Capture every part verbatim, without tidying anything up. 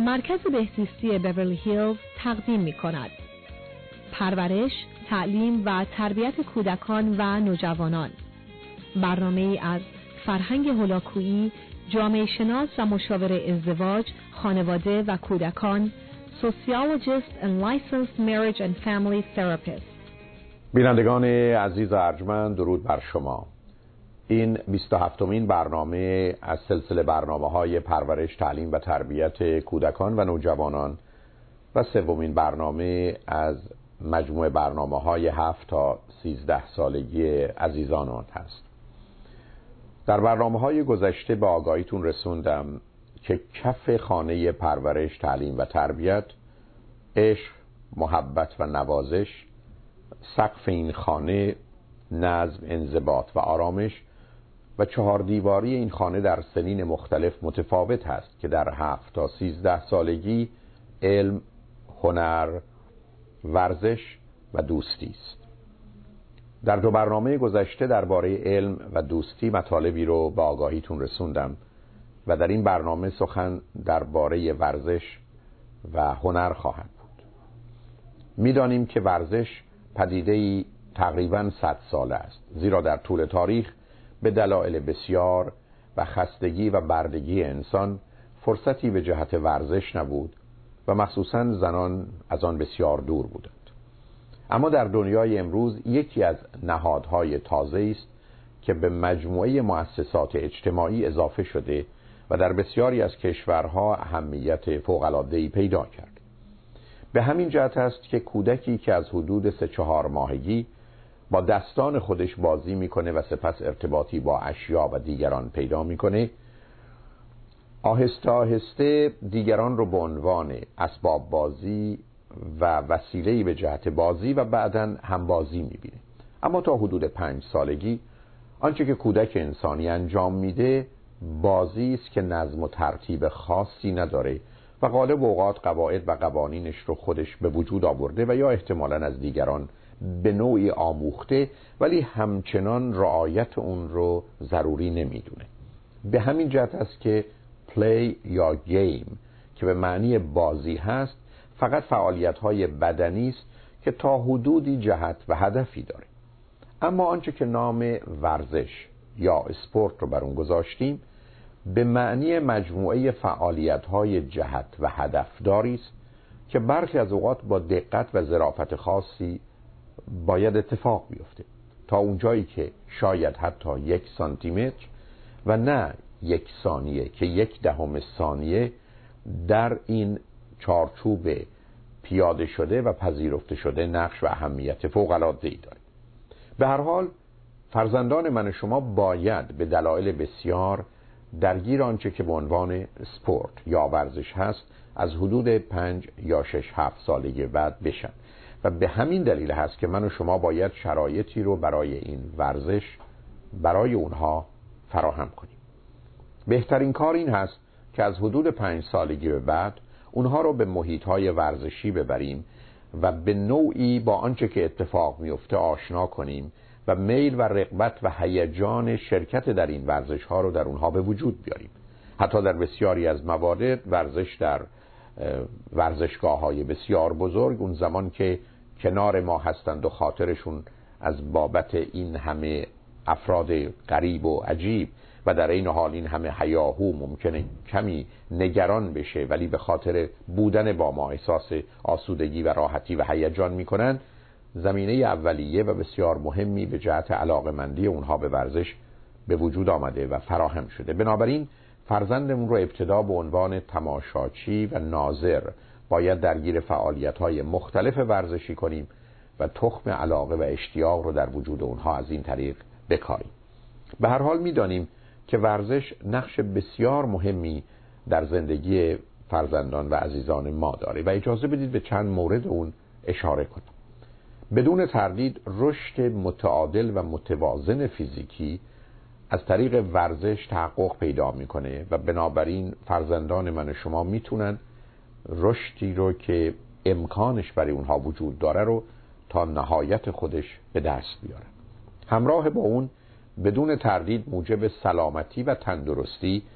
مرکز بهزیستی بیورلی هیلز تقدیم می کند. پرورش، تعلیم و تربیت کودکان و نوجوانان. برنامه‌ای از فرهنگ هولاکویی، جامعه شناس و مشاور ازدواج، خانواده و کودکان، Sociologist and Licensed Marriage and Family Therapist. بینندگان عزیز و ارجمند، درود بر شما. این بیست و هفتمین برنامه از سلسله برنامه‌های پرورش، تعلیم و تربیت کودکان و نوجوانان و سومین برنامه از مجموعه برنامه‌های هفت تا سیزده سالگی عزیزان آن هست. در برنامه‌های گذشته به آگاهیتون رسوندم که کف خانه پرورش، تعلیم و تربیت، عشق، محبت و نوازش، سقف این خانه، نظم، انضباط و آرامش و چهار دیواری این خانه در سنین مختلف متفاوت هست که در هفت تا سیزده سالگی علم، هنر، ورزش و دوستی است. در دو برنامه گذشته درباره علم و دوستی مطالبی رو به آگاهیتون رسوندم و در این برنامه سخن درباره ورزش و هنر خواهد بود. می‌دانیم که ورزش پدیده‌ای تقریباً صد ساله است، زیرا در طول تاریخ به دلایل بسیار و خستگی و بردگی انسان فرصتی به جهت ورزش نبود و مخصوصاً زنان از آن بسیار دور بودند. اما در دنیای امروز یکی از نهادهای تازه است که به مجموعه مؤسسات اجتماعی اضافه شده و در بسیاری از کشورها اهمیت فوق‌العاده‌ای پیدا کرد. به همین جهت است که کودکی که از حدود سه چهار ماهگی با دستان خودش بازی میکنه و سپس ارتباطی با اشیا و دیگران پیدا میکنه، آهسته آهسته دیگران رو به عنوان اسباب بازی و وسیله‌ای به جهت بازی و بعداً هم بازی میبینه. اما تا حدود پنج سالگی آنچه که کودک انسانی انجام میده بازی است که نظم و ترتیب خاصی نداره و غالب اوقات قواعد و قوانینش رو خودش به وجود آورده و یا احتمالاً از دیگران به نوعی آموخته، ولی همچنان رعایت اون رو ضروری نمیدونه. به همین جهت است که پلی یا گیم که به معنی بازی هست فقط فعالیت‌های بدنی است که تا حدودی جهت و هدفی داره. اما آنچه که نام ورزش یا اسپورت رو بر اون گذاشتیم به معنی مجموعه فعالیت‌های جهت و هدفداری است که برخی از اوقات با دقت و ظرافت خاصی باید اتفاق بیفته تا اونجایی که شاید حتی یک سانتی متر و نه یک ثانیه که یک دهم ثانیه در این چارچوب پیاده شده و پذیرفته شده نقش و اهمیت فوق‌العاده‌ای داره. به هر حال فرزندان من و شما باید به دلایل بسیار درگیر آنچه که به عنوان اسپورت یا ورزش هست از حدود پنج یا شش هفت سالگی بعد بشن و به همین دلیل هست که من و شما باید شرایطی رو برای این ورزش برای اونها فراهم کنیم. بهترین کار این هست که از حدود پنج سالگی به بعد اونها رو به محیط‌های ورزشی ببریم و به نوعی با آنچه که اتفاق میفته آشنا کنیم و میل و رغبت و هیجان شرکت در این ورزش‌ها رو در اونها به وجود بیاریم. حتی در بسیاری از موارد ورزش در ورزشگاه‌های بسیار بزرگ، اون زمان که کنار ما هستند و خاطرشون از بابت این همه افراد غریب و عجیب و در این حال این همه هیاهو ممکنه کمی نگران بشه، ولی به خاطر بودن با ما احساس آسودگی و راحتی و هیجان میکنن، زمینه اولیه و بسیار مهمی به جهت علاقه‌مندی اونها به ورزش به وجود آمده و فراهم شده. بنابراین فرزندمون رو ابتدا به عنوان تماشاچی و ناظر باید درگیر فعالیت‌های مختلف ورزشی کنیم و تخم علاقه و اشتیاق رو در وجود اونها از این طریق بکاریم. به هر حال می‌دانیم که ورزش نقش بسیار مهمی در زندگی فرزندان و عزیزان ما داره و اجازه بدید به چند مورد اون اشاره کنم. بدون تردید رشد متعادل و متوازن فیزیکی از طریق ورزش تحقق پیدا میکنه و بنابراین فرزندان من و شما میتونن رشدی رو که امکانش برای اونها وجود داره رو تا نهایت خودش به دست بیارن. همراه با اون بدون تردید موجب سلامتی و تندرستی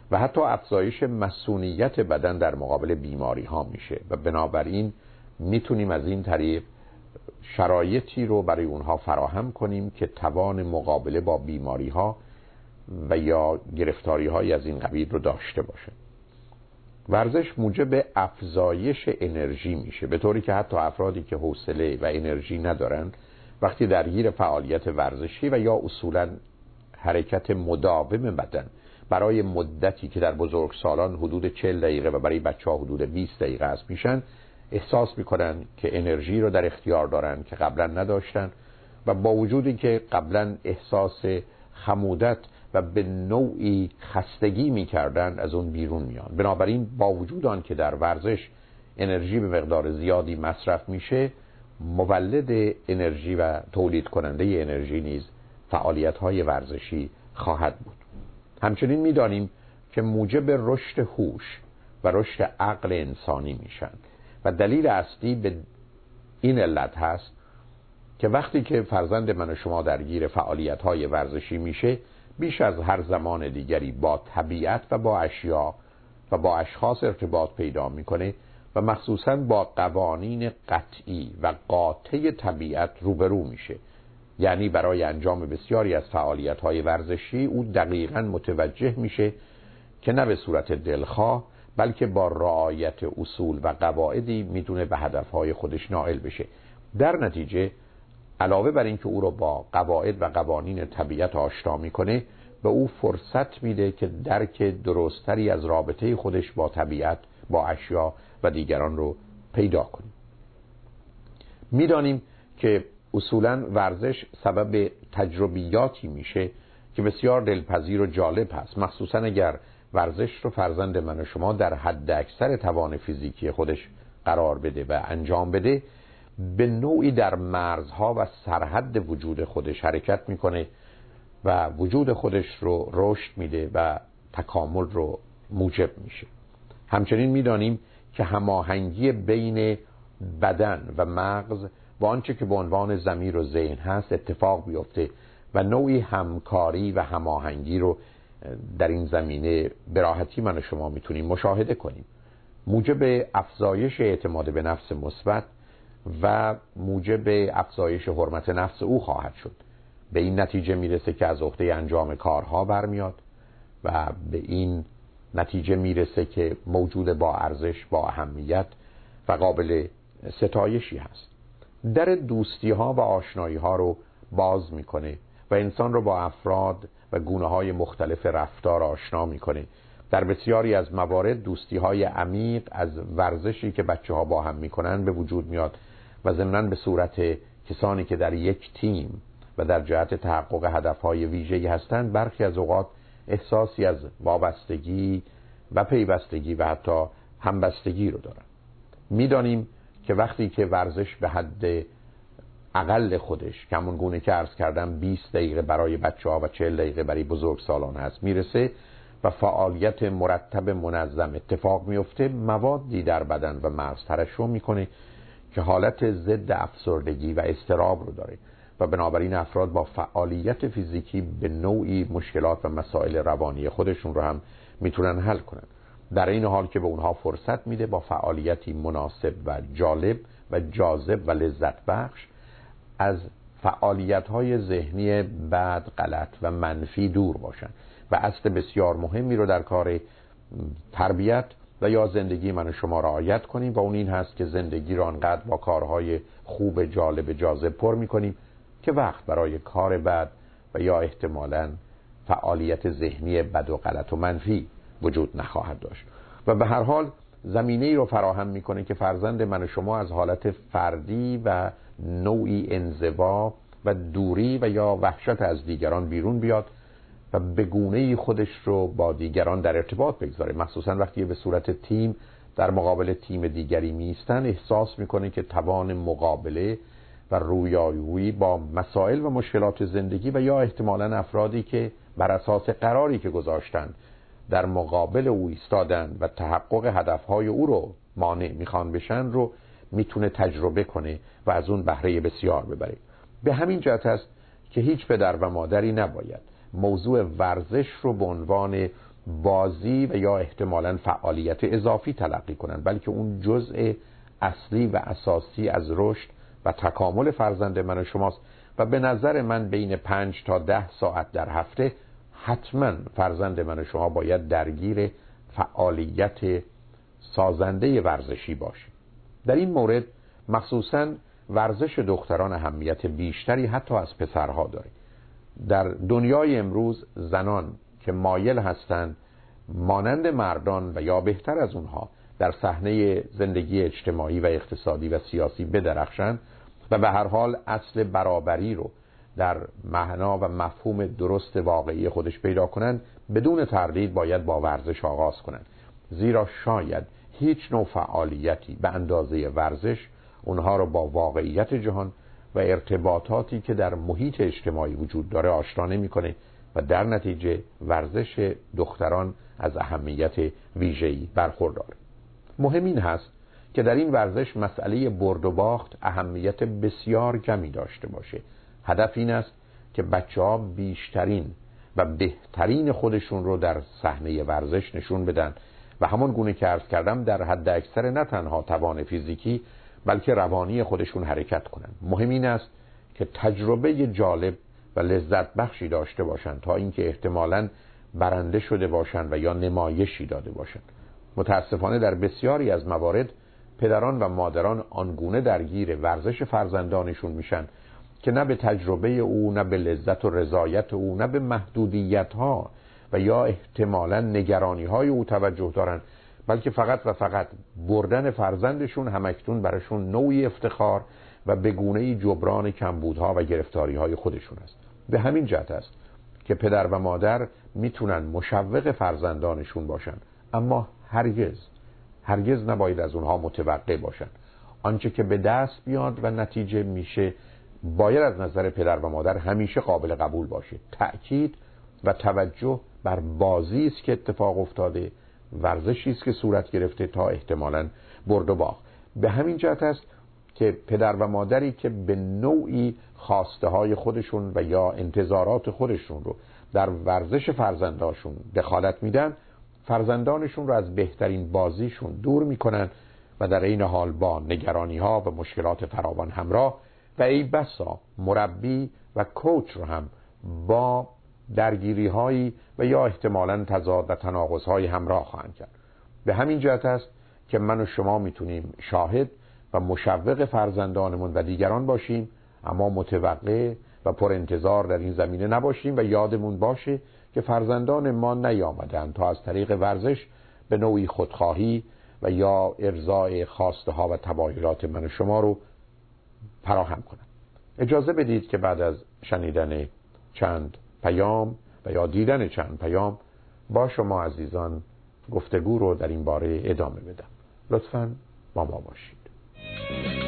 و حتی افزایش مسئولیت بدن در مقابل بیماری ها میشه و بنابراین میتونیم از این طریق شرایطی رو برای اونها فراهم کنیم که توان مقابله با بیماری ها و یا گرفتاری های از این قبیل رو داشته باشه. ورزش موجب افزایش انرژی میشه، به طوری که حتی افرادی که حوصله و انرژی ندارن وقتی درگیر فعالیت ورزشی و یا اصولا حرکت مداوم بدن برای مدتی که در بزرگسالان حدود چهل دقیقه و برای بچه‌ها حدود بیست دقیقه است میشن، احساس میکنن که انرژی رو در اختیار دارن که قبلا نداشتن و با وجودی که قبلا احساس خمودت و به نوعی خستگی میکردن از اون بیرون میان. بنابراین با وجود آن که در ورزش انرژی به مقدار زیادی مصرف میشه، مولد انرژی و تولید کننده انرژی نیز فعالیت‌های ورزشی خواهد بود. همچنین می‌دانیم که موجب رشد هوش و رشد عقل انسانی میشن و دلیل اصلی به این علت هست که وقتی که فرزند من و شما درگیر فعالیت‌های ورزشی میشه، بیش از هر زمان دیگری با طبیعت و با اشیا و با اشخاص ارتباط پیدا میکنه و مخصوصاً با قوانین قطعی و قاطع طبیعت روبرو میشه. یعنی برای انجام بسیاری از فعالیت‌های ورزشی او دقیقاً متوجه میشه که نه به صورت دلخواه بلکه با رعایت اصول و قواعدی میتونه به هدفهای خودش نائل بشه. در نتیجه علاوه بر اینکه او رو با قواعد و قوانین طبیعت آشنا میکنه، به او فرصت میده که درک درستری از رابطه خودش با طبیعت، با اشیا و دیگران رو پیدا کنه. میدانیم که اصولاً ورزش سبب تجربیاتی میشه که بسیار دلپذیر و جالب هست، مخصوصاً اگر ورزش رو فرزند من و شما در حد اکثر توان فیزیکی خودش قرار بده و انجام بده، به نوعی در مرزها و سرحد وجود خودش حرکت میکنه و وجود خودش رو رشد میده و تکامل رو موجب میشه. همچنین میدانیم که هماهنگی بین بدن و مغز و آنچه که به عنوان ضمیر و ذهن هست اتفاق بیفته و نوعی همکاری و هماهنگی رو در این زمینه به راحتی من و شما میتونیم مشاهده کنیم. موجب افزایش اعتماد به نفس مثبت و موجب افزایش حرمت نفس او خواهد شد. به این نتیجه میرسه که از عهده انجام کارها برمیاد و به این نتیجه میرسه که موجود با ارزش، با اهمیت و قابل ستایشی هست. در دوستی ها و آشنایی ها رو باز میکنه و انسان رو با افراد و گونه های مختلف رفتار آشنا میکنه. در بسیاری از موارد دوستی های عمیق از ورزشی که بچه ها با هم میکنن به وجود میاد و ضمناً به صورت کسانی که در یک تیم و در جهت تحقق هدفهای ویژه‌ای هستند، برخی از اوقات احساسی از وابستگی و پیوستگی و حتی همبستگی رو دارن. میدانیم که وقتی که ورزش به حد اقل خودش که همون گونه که عرض کردم بیست دقیقه برای بچه ها و چهل دقیقه برای بزرگسالان هست میرسه و فعالیت مرتب منظم اتفاق میفته، موادی در بدن و مغز ترشح میکنه که حالت ضد افسردگی و اضطراب رو داره و بنابراین افراد با فعالیت فیزیکی به نوعی مشکلات و مسائل روانی خودشون رو هم میتونن حل کنن، در این حال که به اونها فرصت میده با فعالیتی مناسب و جالب و جاذب و لذت بخش از فعالیت‌های ذهنی بد، غلط و منفی دور باشن و اصل بسیار مهمی رو در کار تربیت و یا زندگی من و شما رعایت کنیم و اون این هست که زندگی رو انقدر با کارهای خوب، جالب، جاذب پر می‌کنیم که وقت برای کار بد و یا احتمالاً فعالیت ذهنی بد و غلط و منفی وجود نخواهد داشت و به هر حال زمینه‌ای رو فراهم می‌کنه که فرزند من و شما از حالت فردی و نوعی انزوا و دوری و یا وحشت از دیگران بیرون بیاد و به گونه‌ای خودش رو با دیگران در ارتباط بگذاره. مخصوصا وقتی به صورت تیم در مقابل تیم دیگری میستن، احساس میکنه که توان مقابله و رویارویی با مسائل و مشکلات زندگی و یا احتمالاً افرادی که بر اساس قراری که گذاشتن در مقابل او ایستادن و تحقق هدفهای او رو مانع میخوان بشن رو میتونه تجربه کنه و از اون بهره بسیار ببره. به همین جهت است که هیچ پدر و مادری نباید موضوع ورزش رو به عنوان بازی و یا احتمالاً فعالیت اضافی تلقی کنند، بلکه اون جزء اصلی و اساسی از رشد و تکامل فرزند من و شماست و به نظر من بین پنج تا ده ساعت در هفته حتما فرزند من و شما باید درگیر فعالیت سازنده ورزشی باشه. در این مورد مخصوصاً ورزش دختران اهمیت بیشتری حتی از پسرها داره. در دنیای امروز زنان که مایل هستند مانند مردان و یا بهتر از اونها در صحنه زندگی اجتماعی و اقتصادی و سیاسی بدرخشند و به هر حال اصل برابری رو در معنا و مفهوم درست واقعی خودش پیدا کنند، بدون تردید باید با ورزش آغاز کنند، زیرا شاید هیچ نوع فعالیتی به اندازه ورزش اونها رو با واقعیت جهان و ارتباطاتی که در محیط اجتماعی وجود داره آشنا نمی‌کنه و در نتیجه ورزش دختران از اهمیت ویژه‌ای برخورداره. مهم این هست که در این ورزش مسئله برد و باخت اهمیت بسیار کمی داشته باشه. هدف این است که بچه‌ها بیشترین و بهترین خودشون رو در صحنه ورزش نشون بدن و همون گونه که عرض کردم در حد اکثر نه تنها توان فیزیکی بلکه روانی خودشون حرکت کنن. مهم این است که تجربه جالب و لذت بخشی داشته باشن تا اینکه احتمالاً برنده شده باشن و یا نمایشی داده باشن. متاسفانه در بسیاری از موارد پدران و مادران آنگونه درگیر ورزش فرزندانشون میشن که نه به تجربه او، نه به لذت و رضایت او، نه به محدودیت‌ها و یا احتمالاً نگرانی‌های او توجه دارن، بلکه فقط و فقط بردن فرزندشون همکنون براشون نوعی افتخار و به گونه‌ای جبران کمبودها و گرفتاری‌های خودشون است. به همین جهت است که پدر و مادر میتونن مشوق فرزندانشون باشن، اما هرگز هرگز نباید از اونها متوقع باشن. آنچه که به دست بیاد و نتیجه میشه باید از نظر پدر و مادر همیشه قابل قبول باشه. تأکید و توجه بر بازی است که اتفاق افتاده، ورزشی است که صورت گرفته تا احتمالاً برد و باخت. به همین جهت است که پدر و مادری که به نوعی خواسته های خودشون و یا انتظارات خودشون رو در ورزش فرزندانشون دخالت میدن، فرزندانشون رو از بهترین بازیشون دور میکنن و در این حال با نگرانی ها و مشکلات فراوان همراه و ای بسا مربی و کوچ رو هم با درگیری هایی و یا احتمالاً تضاد و تناقض های همراه خواهند کرد. به همین جهت است که من و شما میتونیم شاهد و مشوق فرزندانمون و دیگران باشیم، اما متوقع و پر انتظار در این زمینه نباشیم و یادمون باشه که فرزندان ما نیامدن تا از طریق ورزش به نوعی خودخواهی و یا ارضای خواسته ها و تمایلات من و شما رو فراهم کنن. اجازه بدید که بعد از شنیدن چند پیام و یا دیدن چند پیام با شما عزیزان گفتگو رو در این باره ادامه بدم. لطفاً با ما باشید.